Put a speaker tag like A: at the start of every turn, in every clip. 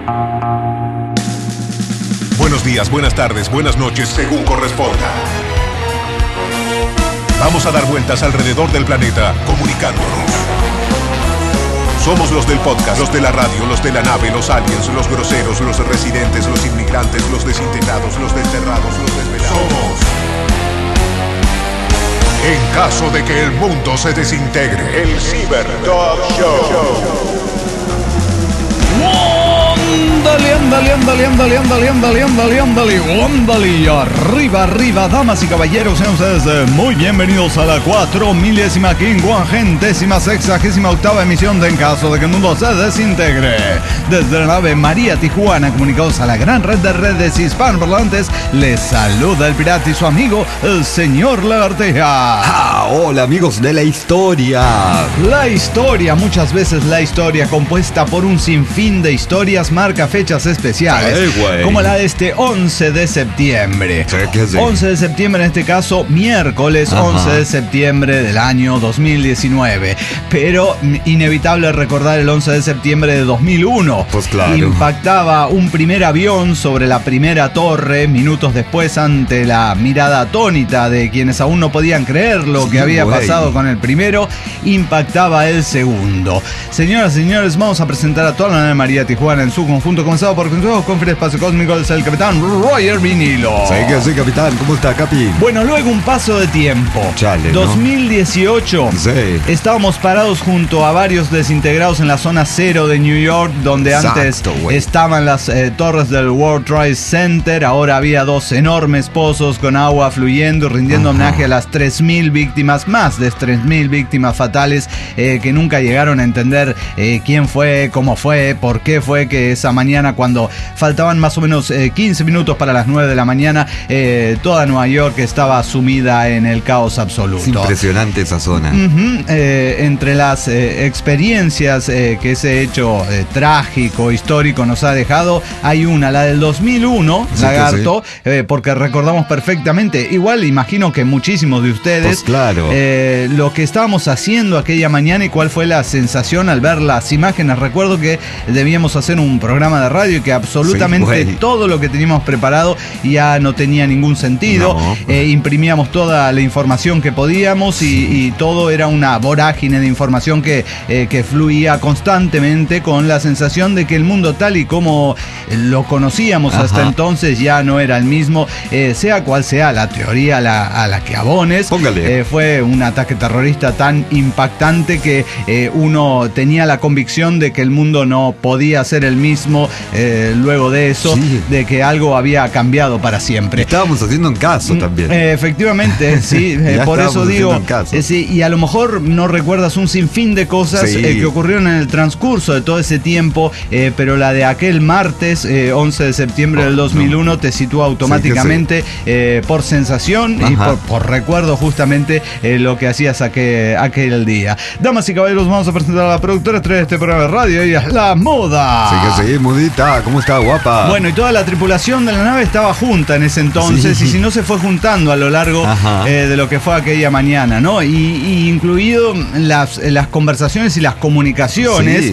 A: Buenos días, buenas tardes, buenas noches, según corresponda. Vamos a dar vueltas alrededor del planeta, comunicándonos. Somos los del podcast, los de la radio, los de la nave, los aliens, los groseros, los residentes, los inmigrantes, los desintegrados, los desterrados, los desvelados. Somos. En caso de que el mundo se desintegre, el Cyber Dog Show.
B: Ándale, arriba, damas y caballeros, sean ustedes muy bienvenidos a la 4.568ª emisión de En caso de que el mundo se desintegre. Desde la nave María Tijuana, comunicados a la gran red de redes hispanoparlantes, les saluda el pirata y su amigo, el señor Lagartija.
C: Hola amigos de la historia.
B: La historia, muchas veces la historia compuesta por un sinfín de historias marca fechas especiales, como la de este 11 de septiembre.
C: Sí.
B: 11 de septiembre, en este caso, miércoles. Ajá. 11 de septiembre del año 2019. Pero inevitable recordar el 11 de septiembre de 2001.
C: Pues claro.
B: Impactaba un primer avión sobre la primera torre, minutos después, ante la mirada atónita de quienes aún no podían creer lo que había pasado con el primero, impactaba el segundo. Señoras y señores, vamos a presentar a toda la nave María Tijuana en su conjunto, comenzado por Consejo Conferencia Espacio Cósmico, es el capitán Roger Vinilo.
C: Sí, capitán, ¿cómo está, Capi?
B: Bueno, luego un paso de tiempo.
C: Chale,
B: 2018.
C: Sí.
B: Estábamos parados junto a varios desintegrados en la zona cero de New York, donde antes estaban las torres del World Trade Center. Ahora había dos enormes pozos con agua fluyendo, rindiendo homenaje a las 3.000 víctimas, más de 3.000 víctimas fatales que nunca llegaron a entender quién fue, cómo fue, por qué fue que esa mañana, cuando faltaban más o menos 15 minutos para las 9 de la mañana, toda Nueva York estaba sumida en el caos absoluto.
C: Es impresionante esa zona.
B: Entre las experiencias que ese hecho trágico, histórico nos ha dejado, hay una, la del 2001, sí, Lagarto, sí. Porque recordamos perfectamente, igual imagino que muchísimos de ustedes,
C: pues claro,
B: lo que estábamos haciendo aquella mañana y cuál fue la sensación al ver las imágenes. Recuerdo que debíamos hacer un programa de radio y que absolutamente todo lo que teníamos preparado ya no tenía ningún sentido. No. Imprimíamos toda la información que podíamos y todo era una vorágine de información que fluía constantemente, con la sensación de que el mundo tal y como lo conocíamos hasta entonces ya no era el mismo, sea cual sea la teoría a la que abones. Fue un ataque terrorista tan impactante que uno tenía la convicción de que el mundo no podía ser el mismo luego de eso, de que algo había cambiado para siempre.
C: Estábamos haciendo un caso también.
B: Efectivamente, sí, por eso digo, sí, y a lo mejor no recuerdas un sinfín de cosas que ocurrieron en el transcurso de todo ese tiempo, pero la de aquel martes, 11 de septiembre del 2001, te sitúa automáticamente por sensación y por recuerdo justamente lo que hacías aquel día. Damas y caballeros, vamos a presentar a la productora estrella de este programa de radio. Ella es la Moda.
C: Sí, Mudita, ¿cómo está, guapa?
B: Bueno, y toda la tripulación de la nave estaba junta en ese entonces, y si no, se fue juntando a lo largo de lo que fue aquella mañana, ¿no? Y incluido las conversaciones y las comunicaciones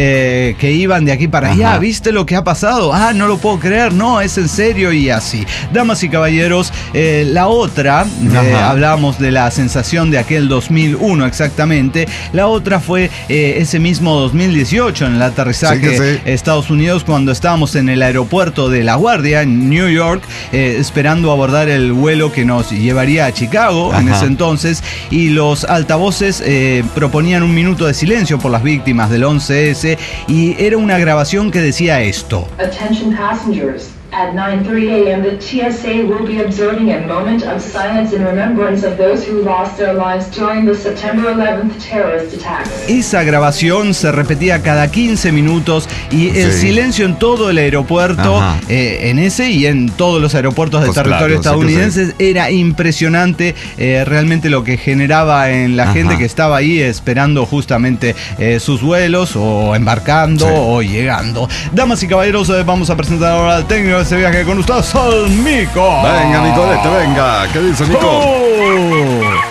B: que iban de aquí para allá. ¿Viste lo que ha pasado? No lo puedo creer, no, es en serio, y así. Damas y caballeros, la otra, hablábamos de la sensación de aquel 2001 exactamente, la otra fue ese mismo 2018 en el aterrizaje Estados Unidos, cuando estábamos en el aeropuerto de La Guardia en New York, esperando abordar el vuelo que nos llevaría a Chicago en ese entonces, y los altavoces proponían un minuto de silencio por las víctimas del 11S, y era una grabación que decía esto:
D: Attention passengers. At 9:30 a.m. the TSA will be observing a moment of silence in remembrance of those who lost their lives during the September 11th terrorist attacks.
B: Esa grabación se repetía cada 15 minutos y el silencio en todo el aeropuerto, en ese y en todos los aeropuertos del territorio estadounidense, era impresionante realmente lo que generaba en la gente que estaba ahí esperando justamente sus vuelos, o embarcando o llegando. Damas y caballeros, vamos a presentar ahora al técnico de ese viaje con ustedes, al Mico.
C: Venga, Nicolete, venga. ¿Qué dice Mico?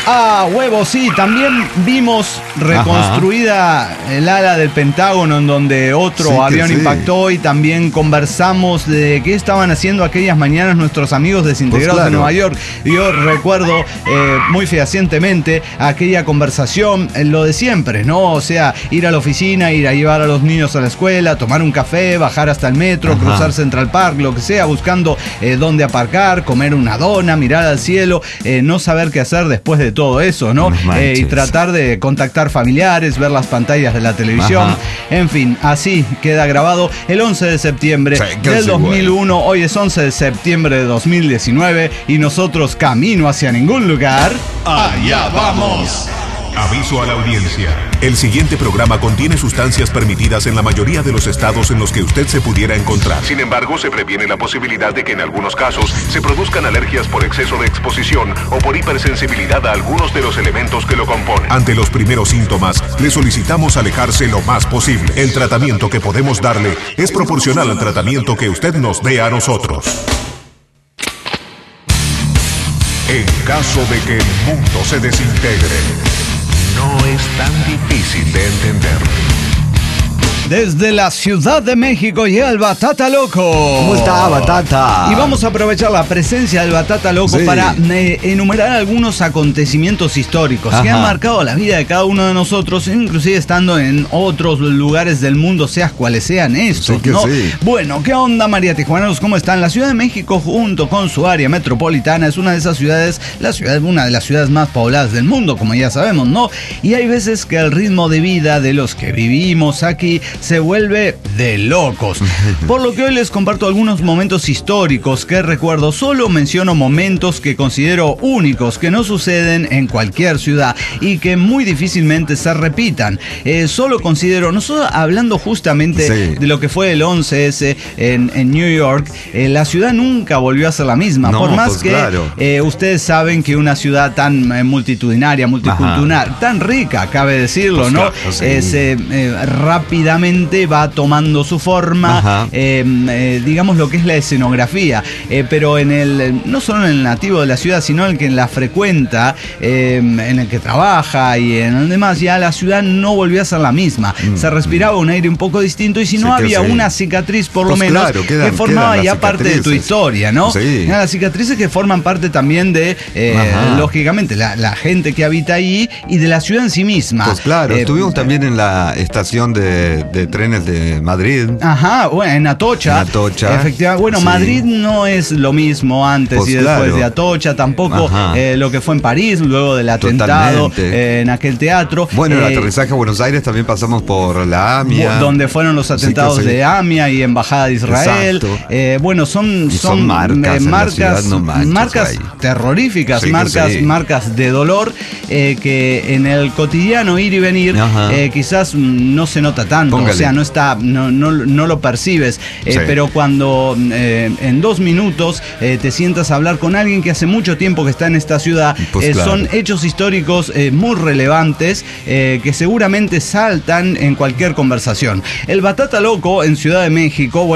B: Ah, huevo, sí, también vimos reconstruida el ala del Pentágono en donde otro avión impactó, y también conversamos de qué estaban haciendo aquellas mañanas nuestros amigos desintegrados de Nueva York. Yo recuerdo muy fehacientemente aquella conversación, lo de siempre, ¿no? O sea, ir a la oficina, ir a llevar a los niños a la escuela, tomar un café, bajar hasta el metro, cruzar Central Park, lo que sea, buscando dónde aparcar, comer una dona, mirar al cielo, no saber qué hacer después de todo eso, ¿no? Y tratar de contactar familiares, ver las pantallas de la televisión. En fin, así queda grabado el 11 de septiembre del 2001. Hoy es 11 de septiembre de 2019 y nosotros camino hacia ningún lugar.
A: ¡Allá vamos! Aviso a la audiencia. El siguiente programa contiene sustancias permitidas en la mayoría de los estados en los que usted se pudiera encontrar. Sin embargo, se previene la posibilidad de que en algunos casos se produzcan alergias por exceso de exposición o por hipersensibilidad a algunos de los elementos que lo componen. Ante los primeros síntomas, le solicitamos alejarse lo más posible. El tratamiento que podemos darle es proporcional al tratamiento que usted nos dé a nosotros. En caso de que el mundo se desintegre, no es tan difícil de entender.
B: Desde la Ciudad de México llega el Batata Loco.
C: ¿Cómo está, Batata?
B: Y vamos a aprovechar la presencia del Batata Loco para enumerar algunos acontecimientos históricos que han marcado la vida de cada uno de nosotros, inclusive estando en otros lugares del mundo, seas cuales sean estos, ¿no? Bueno, ¿qué onda, María Tijuaneros? ¿Cómo están? La Ciudad de México, junto con su área metropolitana, es una de esas ciudades, una de las ciudades más pobladas del mundo, como ya sabemos, ¿no? Y hay veces que el ritmo de vida de los que vivimos aquí se vuelve de locos. Por lo que hoy les comparto algunos momentos históricos que recuerdo. Solo menciono momentos que considero únicos, que no suceden en cualquier ciudad y que muy difícilmente se repitan. Solo considero, nosotros hablando justamente de lo que fue el 11S en New York, la ciudad nunca volvió a ser la misma. Por más que ustedes saben que una ciudad tan multitudinaria, multicultural, tan rica, cabe decirlo, ¿no? Rápidamente va tomando su forma, digamos lo que es la escenografía, pero no solo en el nativo de la ciudad, sino en el que la frecuenta, en el que trabaja y en el demás, ya la ciudad no volvió a ser la misma. Se respiraba un aire un poco distinto y si no había una cicatriz por lo menos que formaba ya parte de tu historia, ¿no? Las cicatrices que forman parte también de, lógicamente, la gente que habita ahí y de la ciudad en sí misma.
C: Pues claro, estuvimos también en la estación de trenes de Madrid. Bueno,
B: en Atocha. Efectivamente. Bueno, Madrid no es lo mismo antes y después de Atocha, tampoco lo que fue en París, luego del atentado en aquel teatro.
C: Bueno, el aterrizaje a Buenos Aires también pasamos por la AMIA.
B: Donde fueron los atentados de AMIA y Embajada de Israel. Bueno, son marcas terroríficas, marcas de dolor que en el cotidiano ir y venir quizás no se nota tanto. O sea, no lo percibes, pero cuando en 2 minutos te sientas a hablar con alguien que hace mucho tiempo que está en esta ciudad, son hechos históricos muy relevantes que seguramente saltan en cualquier conversación. El Batata Loco en Ciudad de México,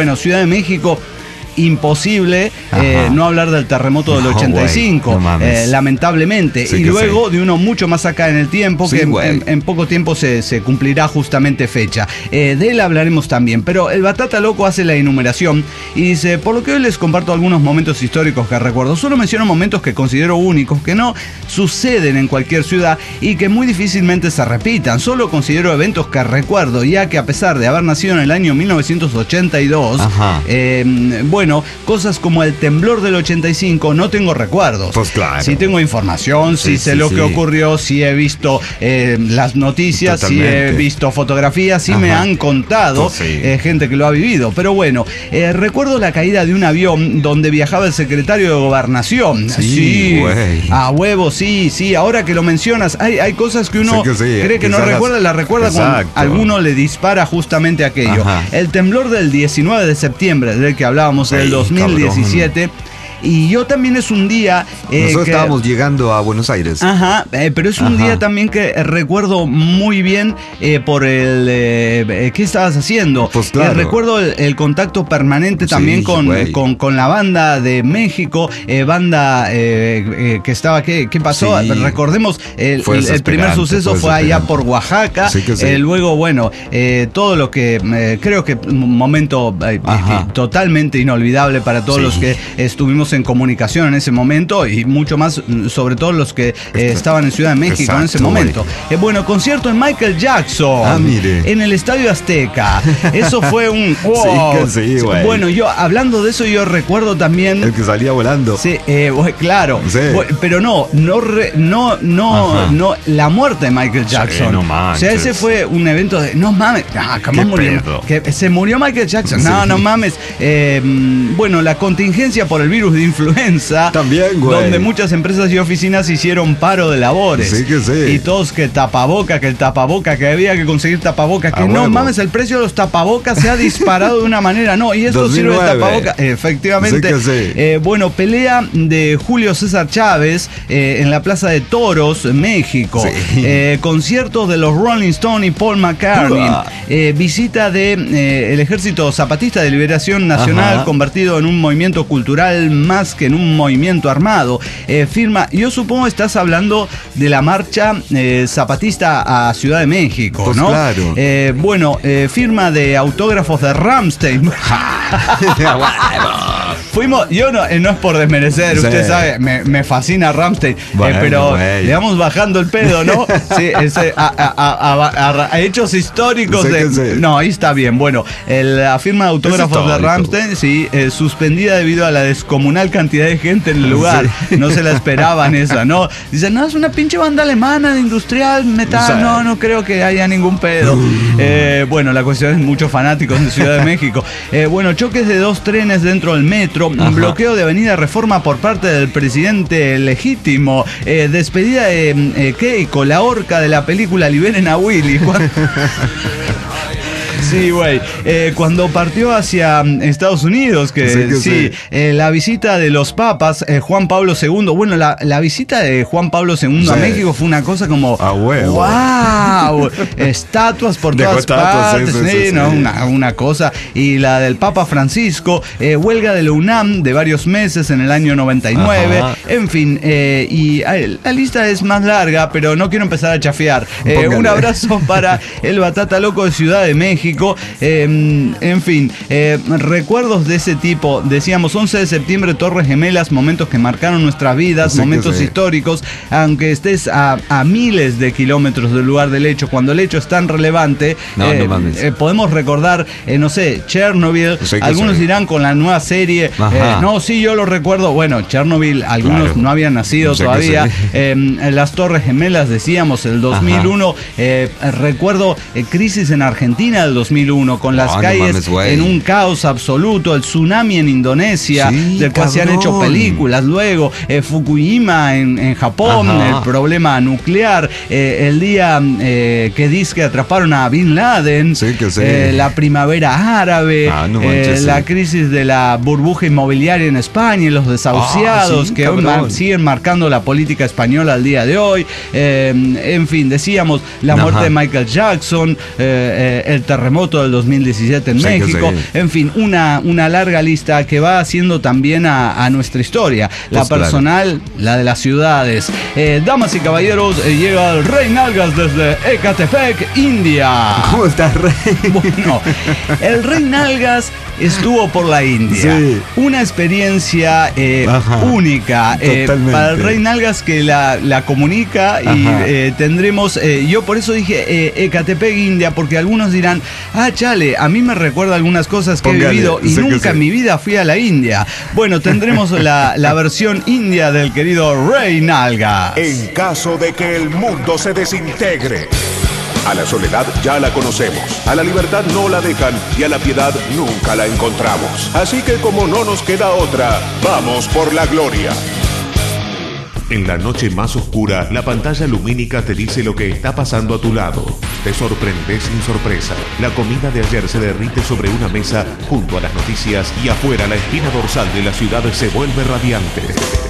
B: imposible no hablar del terremoto del 85, lamentablemente, y luego de uno mucho más acá en el tiempo, que en poco tiempo se cumplirá justamente fecha. De él hablaremos también, pero el Batata Loco hace la enumeración y dice: por lo que hoy les comparto algunos momentos históricos que recuerdo. Solo menciono momentos que considero únicos, que no suceden en cualquier ciudad y que muy difícilmente se repitan. Solo considero eventos que recuerdo, ya que a pesar de haber nacido en el año 1982, cosas como el temblor del 85 no tengo recuerdos. Sí tengo información, sí sé lo que ocurrió, sí he visto las noticias, sí he visto fotografías, sí me han contado gente que lo ha vivido. Pero bueno, recuerdo la caída de un avión donde viajaba el secretario de Gobernación. A huevo, ahora que lo mencionas, hay cosas que uno cree que no recuerda, la recuerda cuando alguno le dispara justamente aquello. El temblor del 19 de septiembre, del que hablábamos, del 2017, Y yo también es un día...
C: nosotros estábamos llegando a Buenos Aires.
B: Ajá, pero es un día también que recuerdo muy bien por el... ¿qué estabas haciendo?
C: Pues claro.
B: Recuerdo el contacto permanente también con la banda de México, banda que estaba... ¿Qué pasó? Sí. Recordemos, el primer suceso fue allá por Oaxaca. Sí, luego, bueno, todo lo que creo que un momento totalmente inolvidable para todos los que estuvimos en comunicación en ese momento y mucho más, sobre todo los que estaban en Ciudad de México en ese momento. Bueno, concierto en Michael Jackson en el Estadio Azteca. Eso fue un wow. Bueno, yo hablando de eso, yo recuerdo también
C: el que salía volando.
B: Sí, claro. Sí. Pero no, la muerte de Michael Jackson.
C: Sí, no manches.
B: O sea, ese fue un evento de no mames, jamás murió. Que se murió Michael Jackson. No mames. Bueno, la contingencia por el virus de influenza.
C: También, güey.
B: Donde muchas empresas y oficinas hicieron paro de labores.
C: Sí.
B: Y todos que el tapaboca, que había que conseguir tapaboca, que no mames, el precio de los tapabocas se ha disparado de una manera. No, y esto 2009. Sirve de tapaboca. Efectivamente. Bueno, pelea de Julio César Chávez en la Plaza de Toros, México. Conciertos de los Rolling Stones y Paul McCartney. Visita de el Ejército Zapatista de Liberación Nacional, convertido en un movimiento cultural más que en un movimiento armado. Firma, yo supongo estás hablando de la marcha zapatista a Ciudad de México, pues ¿no?
C: Claro.
B: Bueno, firma de autógrafos de Rammstein. Fuimos, yo no es por desmerecer, usted sabe, me fascina Rammstein, pero le vamos bajando el pedo, ¿no? Sí, a hechos históricos no, ahí está bien. Bueno, la firma de autógrafos de Rammstein, suspendida debido a la descomunal cantidad de gente en el lugar. No se la esperaban esa, ¿no? Dicen, no, es una pinche banda alemana de industrial, metal, no creo que haya ningún pedo. Bueno, la cuestión es muchos fanáticos en Ciudad de México. Bueno, choques de 2 trenes dentro del metro. Un bloqueo de Avenida Reforma por parte del presidente legítimo. Despedida de Keiko, la orca de la película Liberen a Willy. Sí, güey. Cuando partió hacia Estados Unidos, la visita de los papas, Juan Pablo II. Bueno, la visita de Juan Pablo II a México fue una cosa como ¡wow! Estatuas por todas partes. Una cosa. Y la del Papa Francisco, huelga de la UNAM de varios meses en el año 99. En fin, y la lista es más larga, pero no quiero empezar a chafear. Un abrazo para el Batata Loco de Ciudad de México. En fin, recuerdos de ese tipo. Decíamos 11 de septiembre, Torres Gemelas, momentos que marcaron nuestras vidas, momentos históricos, aunque estés a miles de kilómetros del lugar del hecho. Cuando el hecho es tan relevante, podemos recordar, no sé, Chernobyl. Algunos dirán con la nueva serie, no, sí, yo lo recuerdo. Bueno, Chernobyl, algunos no habían nacido todavía. Las Torres Gemelas, decíamos, el 2001. Recuerdo crisis en Argentina del 2001, con las calles en un caos absoluto, el tsunami en Indonesia, del cual se han hecho películas, luego Fukushima en Japón, el problema nuclear, el día que dice que atraparon a Bin Laden, la primavera árabe, la crisis de la burbuja inmobiliaria en España y los desahuciados que siguen marcando la política española al día de hoy. En fin, decíamos la muerte de Michael Jackson, el terremoto del 2017 en México. En fin, una larga lista que va haciendo también a nuestra historia. La personal, la de las ciudades. Damas y caballeros, llega el Rey Nalgas desde Ecatepec, India.
C: ¿Cómo estás, Rey?
B: Bueno, el Rey Nalgas estuvo por la India. Una experiencia única para el Rey Nalgas, que la comunica y tendremos, yo por eso dije Ecatepec, India, porque algunos dirán, chale, a mí me recuerda algunas cosas que he vivido y nunca en mi vida fui a la India. Bueno, tendremos la versión india del querido Rey Nalgas.
A: En caso de que el mundo se desintegre. A la soledad ya la conocemos, a la libertad no la dejan y a la piedad nunca la encontramos. Así que como no nos queda otra, vamos por la gloria. En la noche más oscura, la pantalla lumínica te dice lo que está pasando a tu lado. Te sorprendes sin sorpresa. La comida de ayer se derrite sobre una mesa junto a las noticias y afuera la espina dorsal de la ciudad se vuelve radiante.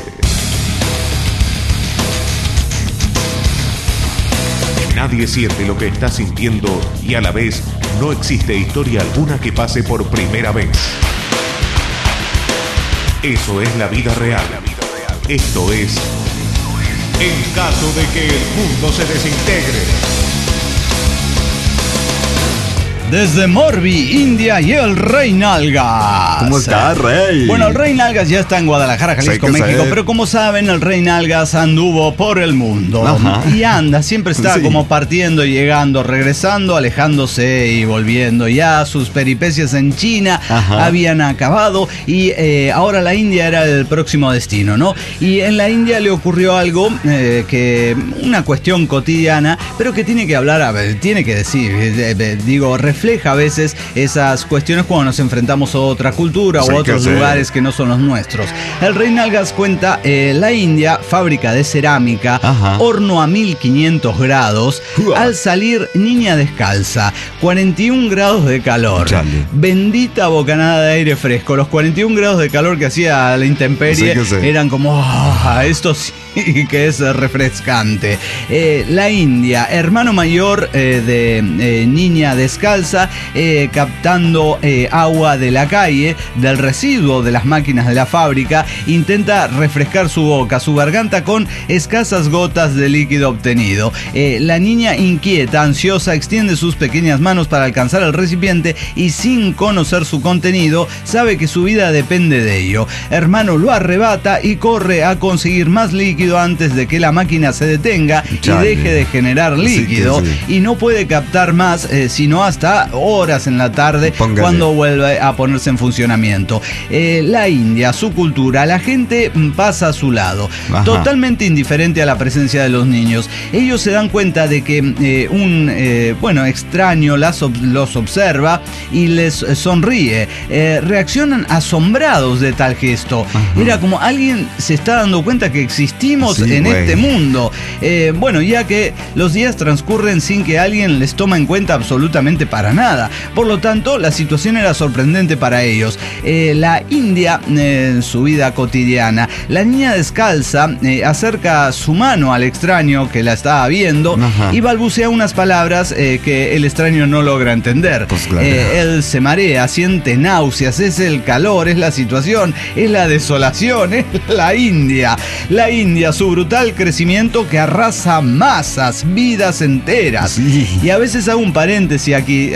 A: Nadie siente lo que está sintiendo y a la vez no existe historia alguna que pase por primera vez. Eso es la vida real. Esto es En caso de que el mundo se desintegre.
B: Desde Morbi, India, y el Rey Nalgas.
C: ¿Cómo está, Rey?
B: Bueno, el Rey Nalgas ya está en Guadalajara, Jalisco, México. Pero como saben, el Rey Nalgas anduvo por el mundo. Ajá. Y anda, siempre está como partiendo, llegando, regresando, alejándose y volviendo. Ya sus peripecias en China habían acabado y ahora la India era el próximo destino, ¿no? Y en la India le ocurrió algo que una cuestión cotidiana, pero que tiene que hablar, a ver, tiene que decir, refleja a veces esas cuestiones cuando nos enfrentamos a otra cultura o a otros lugares que no son los nuestros. El Rey Nalgas cuenta, la India, fábrica de cerámica, horno a 1500 grados, al salir niña descalza, 41 grados de calor, bendita bocanada de aire fresco, los 41 grados de calor que hacía la intemperie eran como, esto sí que es refrescante. La India, hermano mayor de niña descalza, captando agua de la calle, del residuo de las máquinas de la fábrica, intenta refrescar su boca, su garganta con escasas gotas de líquido obtenido. La niña, inquieta, ansiosa, extiende sus pequeñas manos para alcanzar el recipiente y, sin conocer su contenido, sabe que su vida depende de ello. Hermano lo arrebata y corre a conseguir más líquido antes de que la máquina se detenga y deje de generar líquido, y no puede captar más sino hasta horas en la tarde, cuando vuelve a ponerse en funcionamiento. La India, su cultura, la gente pasa a su lado, totalmente indiferente a la presencia de los niños. Ellos se dan cuenta de que un extraño los observa y les sonríe. Reaccionan asombrados de tal gesto. Era como alguien se está dando cuenta que existimos en este mundo. Ya que los días transcurren sin que alguien les tome en cuenta absolutamente para nada. Por lo tanto, la situación era sorprendente para ellos. La India, en su vida cotidiana, la niña descalza acerca su mano al extraño que la estaba viendo y balbucea unas palabras que el extraño no logra entender. Él se marea, siente náuseas, es el calor, es la situación, es la desolación, es la India. La India, su brutal crecimiento que arrasa masas, vidas enteras. Y a veces hago un paréntesis aquí,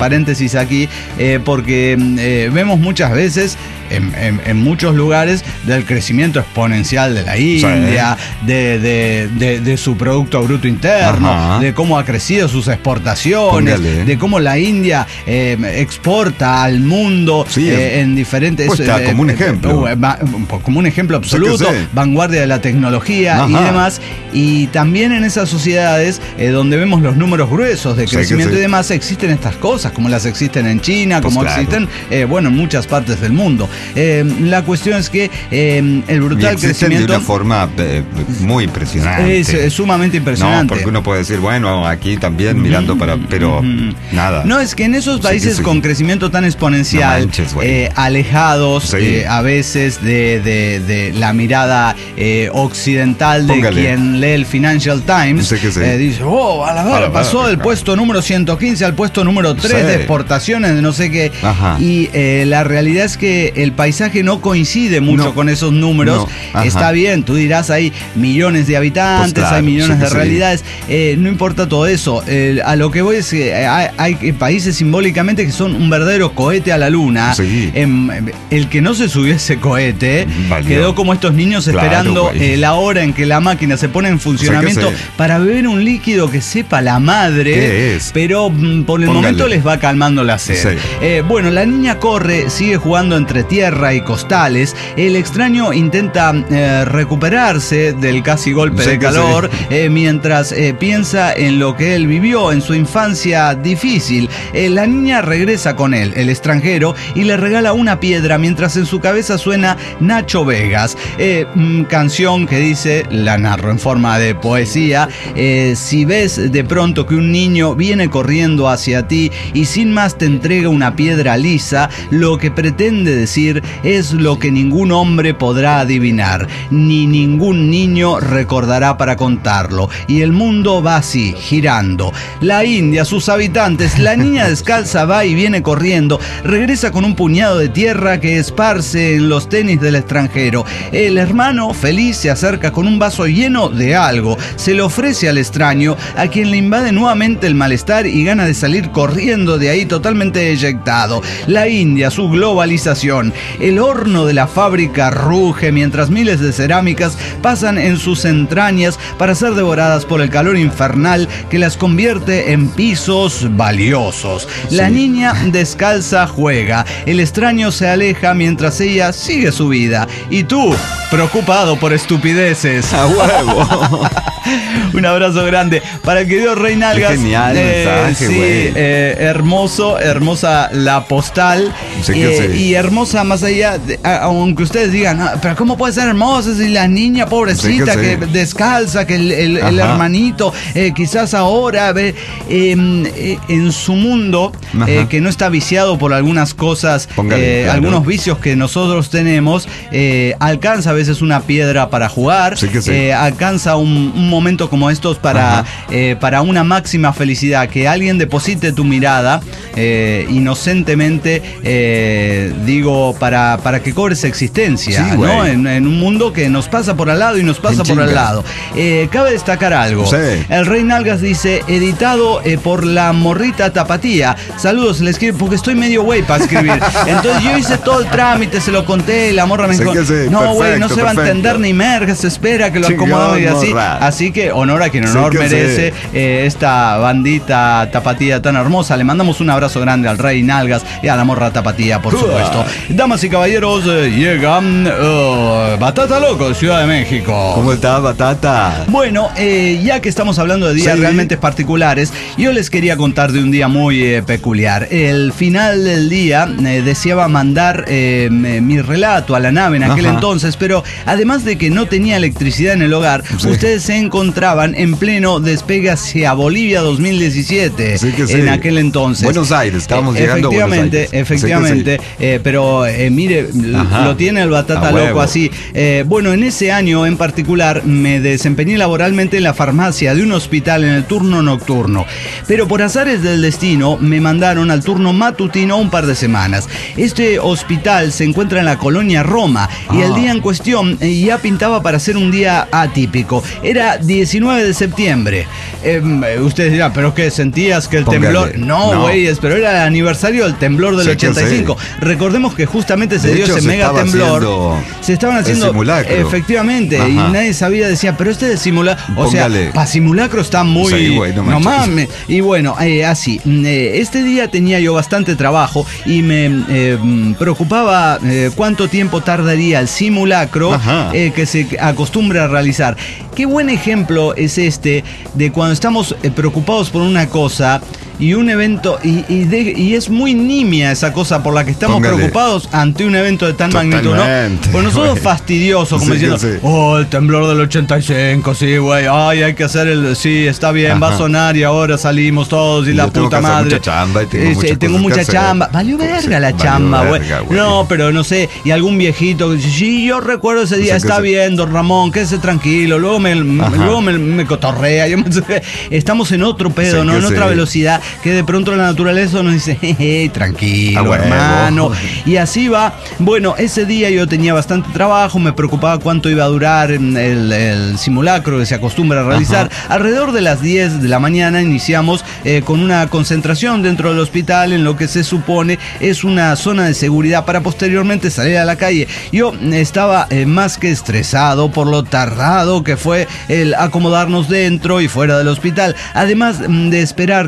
B: porque vemos muchas veces en muchos lugares del crecimiento exponencial de la India, de su Producto Bruto Interno, de cómo ha crecido sus exportaciones, de cómo la India exporta al mundo en diferentes...
C: como un ejemplo.
B: Como un ejemplo absoluto, vanguardia de la tecnología y demás. Y también en esas sociedades donde vemos los números gruesos de crecimiento y demás, existen estas cosas, como las existen en China, como existen en muchas partes del mundo. La cuestión es que el brutal crecimiento
C: de una forma muy impresionante.
B: Es sumamente impresionante.
C: No, porque uno puede decir, aquí también mirando pero nada.
B: No, es que en esos países con crecimiento tan exponencial, alejados a veces de la mirada occidental de quien lee el Financial Times, dice, pasó del puesto número 115 al puesto número 3 de exportaciones de no sé qué. Y la realidad es que el paisaje no coincide mucho con esos números. Está bien, tú dirás, hay millones de habitantes, hay millones de realidades. No importa todo eso. A lo que voy es que hay países simbólicamente que son un verdadero cohete a la luna. El que no se subió ese cohete quedó como estos niños esperando la hora en que la máquina se pone en funcionamiento para beber un líquido que sepa la madre, pero por el momento les va calmando la sed. La niña corre, sigue jugando entre tierra y costales. El extraño intenta recuperarse del casi golpe de calor, mientras piensa en lo que él vivió en su infancia difícil. La niña regresa con él, el extranjero, y le regala una piedra mientras en su cabeza suena Nacho Vegas, canción que que dice, la narro en forma de poesía, si ves de pronto que un niño viene corriendo hacia ti y sin más te entrega una piedra lisa, lo que pretende decir es lo que ningún hombre podrá adivinar, ni ningún niño recordará para contarlo, y el mundo va así, girando. La India, sus habitantes, la niña descalza va y viene corriendo, regresa con un puñado de tierra que esparce en los tenis del extranjero. El hermano, feliz, se acerca con un vaso lleno de algo, se lo ofrece al extraño, a quien le invade nuevamente el malestar y gana de salir corriendo de ahí totalmente eyectado. La India, su globalización, el horno de la fábrica ruge mientras miles de cerámicas pasan en sus entrañas para ser devoradas por el calor infernal que las convierte en pisos valiosos. La niña descalza juega, el extraño se aleja mientras ella sigue su vida, y tú, preocupado por estupideces.
C: ¡A huevo!
B: Un abrazo grande para el querido Rey Nalgas.
C: Qué genial mensaje,
B: hermosa la postal.
C: Sí,
B: y hermosa más allá, aunque ustedes digan, no, pero ¿cómo puede ser hermosa si la niña pobrecita que descalza, que el hermanito quizás ahora ve en su mundo que no está viciado por algunas cosas, algunos vicios que nosotros tenemos, alcanza a veces una piedra para jugar, alcanza un momento como estos para una máxima felicidad, que alguien deposite tu mirada inocentemente, digo, para que cobres existencia, ¿no? En un mundo que nos pasa por al lado y nos pasa por al lado. Cabe destacar algo. El Rey Nalgas dice, editado por la morrita Tapatía. Saludos, le escribo porque estoy medio güey para escribir. Entonces yo hice todo el trámite, se lo conté y la morra me dijo, no güey, no se va a entender ni merga, se espera que lo acomodamos y así. Así que honor a quien honor merece, esta bandita Tapatía tan hermosa. Le mandamos un abrazo grande al Rey Nalgas y a la morra Tapatía, por supuesto. Damas y caballeros, llegan Batata Loco, Ciudad de México.
C: ¿Cómo está, Batata?
B: Bueno, ya que estamos hablando de días realmente particulares, yo les quería contar de un día muy peculiar. El final del día deseaba mandar mi relato a la nave en aquel entonces, pero además de que no tenía electricidad en el hogar, ustedes se encontraban en pleno despegue hacia Bolivia 2017, en aquel entonces.
C: Buenos Aires, estábamos llegando a Buenos Aires.
B: Efectivamente, pero mire, lo tiene el Batata Loco así. Bueno, en ese año en particular me desempeñé laboralmente en la farmacia de un hospital en el turno nocturno, pero por azares del destino me mandaron al turno matutino un par de semanas. Este hospital se encuentra en la colonia Roma y el día en cuestión ya pintaba para ser un día atípico. Era 19 de septiembre. Ustedes dirán, ¿pero qué? ¿Sentías que el temblor? No, güeyes, pero era el aniversario del temblor del 85. Recordemos que justamente se dio ese mega temblor. Se estaban haciendo simulacro. Efectivamente, y nadie sabía, decía, pero este de simulacro, o sea, para simulacro está muy... no mames. Y bueno, así. Este día tenía yo bastante trabajo y me preocupaba cuánto tiempo tardaría el simulacro que se acostumbra a realizar. Qué buen ejemplo es este de cuando estamos preocupados por una cosa y un evento, y es muy nimia esa cosa por la que estamos preocupados ante un evento de tal magnitud, ¿no? Pues nosotros fastidiosos, como diciendo, el temblor del 85, sí, güey, ay, hay que hacer sí, está bien, va a sonar y ahora salimos todos y la puta madre.
C: Mucha chamba y
B: tengo mucha chamba. Valió verga la chamba, güey. No, pero no sé, y algún viejito que dice, sí, yo recuerdo ese día, está bien, don Ramón, quédese tranquilo, luego me cotorrea, estamos en otro pedo, ¿no? En otra velocidad, que de pronto la naturaleza nos dice, tranquilo, hermano. Y así va. Bueno, ese día yo tenía bastante trabajo, me preocupaba cuánto iba a durar el simulacro que se acostumbra a realizar. Alrededor de las 10 de la mañana iniciamos con una concentración dentro del hospital en lo que se supone es una zona de seguridad para posteriormente salir a la calle. Yo estaba más que estresado por lo tardado que fue el acomodarnos dentro y fuera del hospital, además de esperar que se tomara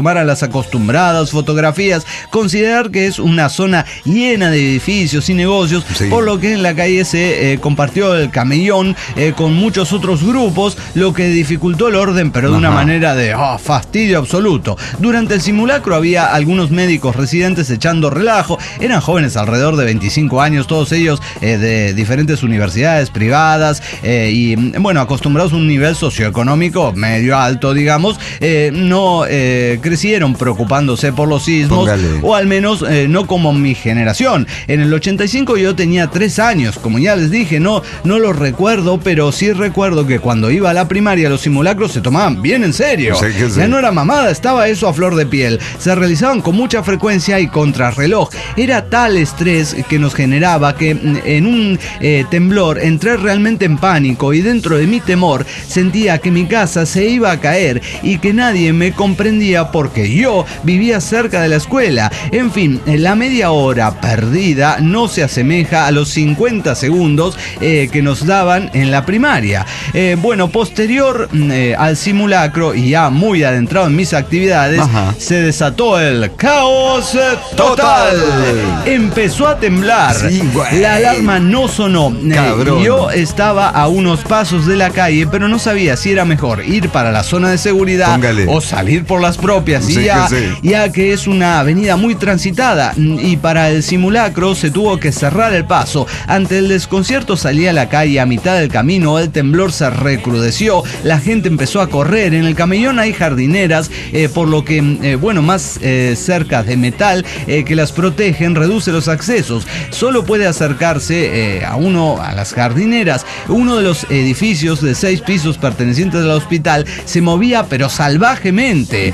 B: conservar las acostumbradas fotografías, considerar que es una zona llena de edificios y negocios, por lo que en la calle se compartió el camellón con muchos otros grupos, lo que dificultó el orden, pero de una manera de fastidio absoluto. Durante el simulacro había algunos médicos residentes echando relajo, eran jóvenes alrededor de 25 años, todos ellos de diferentes universidades privadas y bueno, acostumbrados a un nivel socioeconómico medio alto, digamos, no crecieron preocupándose por los sismos, o al menos no como mi generación. En el 85 yo tenía 3 años, como ya les dije, no lo recuerdo, pero sí recuerdo que cuando iba a la primaria los simulacros se tomaban bien en serio. Ya no era mamada, estaba eso a flor de piel. Se realizaban con mucha frecuencia y contrarreloj. Era tal estrés que nos generaba que en un temblor entré realmente en pánico, y dentro de mi temor sentía que mi casa se iba a caer y que nadie me comprendía porque yo vivía cerca de la escuela. En fin, la media hora perdida no se asemeja a los 50 segundos que nos daban en la primaria. Bueno, posterior al simulacro y ya muy adentrado en mis actividades, se desató el caos total. Empezó a temblar. La alarma no sonó. Yo estaba a unos pasos de la calle, pero no sabía si era mejor ir para la zona de seguridad o salir por las propias, ya que es una avenida muy transitada, y para el simulacro se tuvo que cerrar el paso. Ante el desconcierto salí a la calle. A mitad del camino el temblor se recrudeció, la gente empezó a correr. En el camellón hay jardineras, por lo que bueno, más cercas de metal que las protegen reduce los accesos. Solo puede acercarse a las jardineras. Uno de los edificios de 6 pisos pertenecientes al hospital se movía pero salvajemente.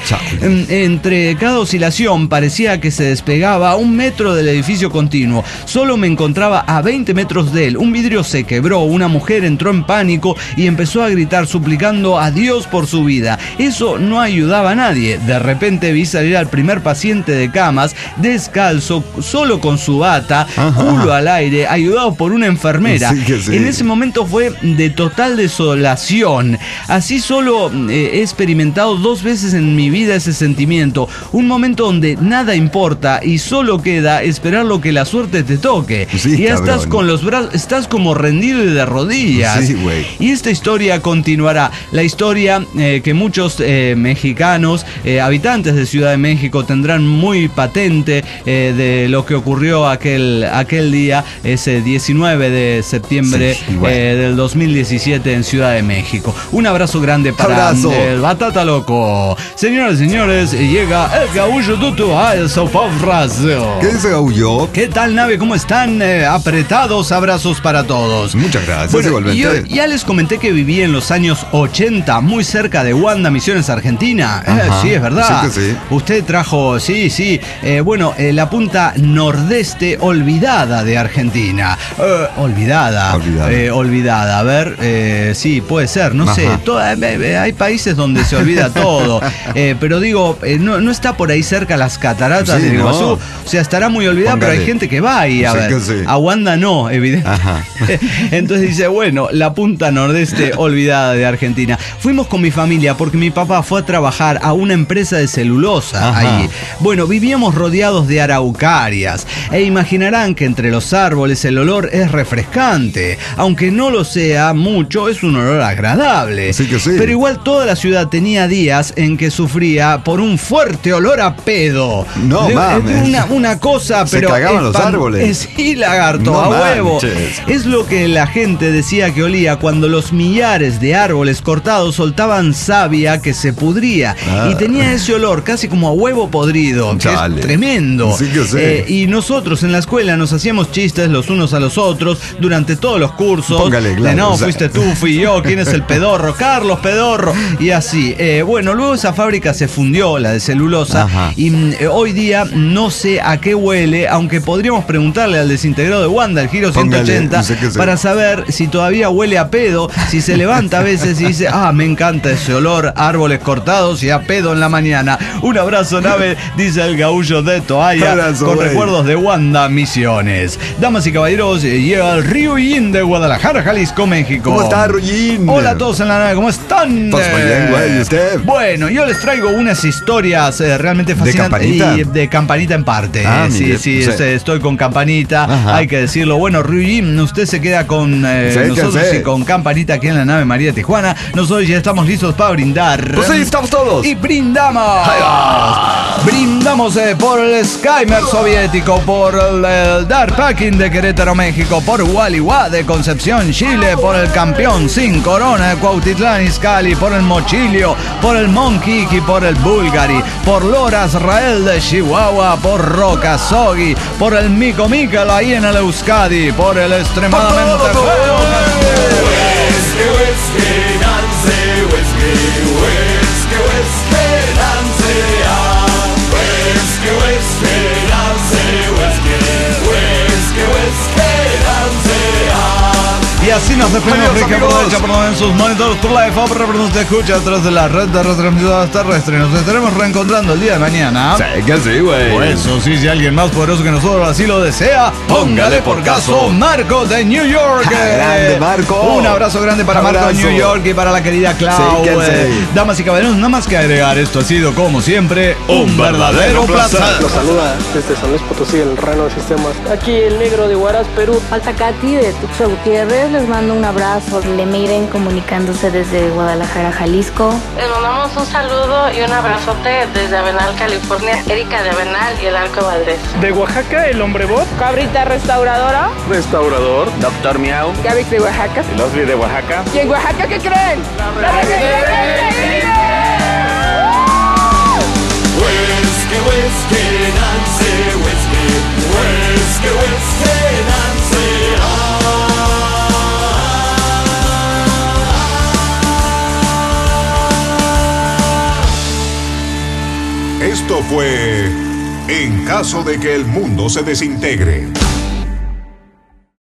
B: Entre cada oscilación parecía que se despegaba a 1 metro del edificio continuo. Solo me encontraba a 20 metros de él. Un vidrio se quebró, una mujer entró en pánico y empezó a gritar suplicando a Dios por su vida. Eso no ayudaba a nadie. De repente vi salir al primer paciente de camas, descalzo, solo con su bata, culo al aire, ayudado por una enfermera. En ese momento fue de total desolación. Así solo he experimentado 2 veces en mi vida ese sentimiento. Un momento donde nada importa y solo queda esperar lo que la suerte te toque. Y ya estás con los brazos, estás como rendido y de rodillas. Y esta historia continuará. La historia que muchos mexicanos, habitantes de Ciudad de México, tendrán muy patente de lo que ocurrió aquel día, ese 19 de septiembre del 2017 en Ciudad de México. Un abrazo grande para el Batata Loco. Señoras y señores, llega el Gaullo Tutu a El Sofá Brasil.
C: ¿Qué dice Gaullo?
B: ¿Qué tal, nave? ¿Cómo están? Apretados abrazos para todos.
C: Muchas gracias.
B: Bueno, igualmente. Yo ya les comenté que viví en los años 80 muy cerca de Wanda, Misiones, Argentina. Sí, es verdad.
C: Sí.
B: Usted trajo, bueno, la punta nordeste olvidada de Argentina. Olvidada. A ver, sí, puede ser, no sé. Hay países donde se olvida todo. Pero digo, no está por ahí cerca las cataratas del Iguazú. O sea, estará muy olvidada, pero hay gente que va ahí a ver. A Wanda no, evidentemente. Entonces dice, bueno, la punta nordeste olvidada de Argentina. Fuimos con mi familia porque mi papá fue a trabajar a una empresa de celulosa ahí. Bueno, vivíamos rodeados de araucarias e imaginarán que entre los árboles el olor es refrescante. Aunque no lo sea mucho, es un olor agradable. Pero igual toda la ciudad tenía días en que sufría por un fuerte olor a pedo.
C: No mames.
B: Una cosa, pero
C: se cagaban los árboles.
B: Sí, lagarto, no, a huevo. Es lo que la gente decía que olía cuando los millares de árboles cortados soltaban savia que se pudría. Y tenía ese olor casi como a huevo podrido, que es tremendo. Y nosotros en la escuela nos hacíamos chistes los unos a los otros durante todos los cursos. Fuiste tú, fui yo, ¿quién es el pedorro? Carlos Pedorro. Y así. Bueno, luego esa fábrica se fundió, la de celulosa, y hoy día no sé a qué huele, aunque podríamos preguntarle al desintegrado de Wanda, el Giro 180, para saber si todavía huele a pedo, si se levanta a veces y dice, me encanta ese olor, árboles cortados y a pedo en la mañana. Un abrazo, nave, dice el Gaullo de Toalla, con recuerdos de Wanda, Misiones. Damas y caballeros, llega el Ryujin de Guadalajara, Jalisco, México.
C: ¿Cómo está, Ryujin?
B: Hola a todos en la nave, ¿cómo están?
C: Pues muy bien, güey, ¿y usted?
B: Bueno, yo les traigo unas historias realmente fascinantes. Y de Campanita en parte. Sí, estoy con Campanita. Ajá. Hay que decirlo. Bueno, Ryujin, usted se queda con nosotros y con Campanita aquí en la nave María Tijuana. Nosotros ya estamos listos para brindar.
C: Pues ahí estamos todos.
B: Y brindamos. Brindamos por el Skymer soviético, por el Dark Packing de Querétaro, México, por Gualeguay de Concepción, Chile, por el Campeón Sin Corona de Cuautitlán Izcalli, por el Mochilio, por el Monkiki, por el Bulgari, por Lora Israel de Chihuahua, por Roca Sogi, por el Mico Mikel ahí en el Euskadi, por el extremadamente y así nos despedimos, Ricky. Aprovecha por en sus monitores tu live up, nos te escucha a través de la red de retransmisoras terrestres. Nos estaremos reencontrando el día de mañana.
C: Sí, que sí, güey.
B: Por eso, sí, si alguien más poderoso que nosotros así lo desea, póngale por caso Marco de New York.
C: Grande Marco.
B: Un abrazo grande para Marco de New York y para la querida Clau. Damas y caballeros, nada más que agregar, esto ha sido como siempre un verdadero placer.
E: Los saluda desde San Luis Potosí, el Reno de Sistemas. Aquí el Negro de Huaraz, Perú.
F: Falta Katy de Tuxtla Gutiérrez. Les mando un abrazo. Lemiren comunicándose desde Guadalajara, Jalisco.
G: Les mandamos un saludo y un abrazote desde Avenal, California. Erika de Avenal y el Arco Valdés.
E: De Oaxaca, el Hombre Bot.
H: Cabrita Restauradora.
E: Restaurador.
H: Doctor Miau.
E: Gavix de Oaxaca.
H: El Osby de Oaxaca.
E: ¿Y en Oaxaca qué creen? ¡La
I: Whiskey, whiskey, Nancy, whiskey. Whiskey, whiskey, Nancy.
A: Esto fue En caso de que el mundo se desintegre.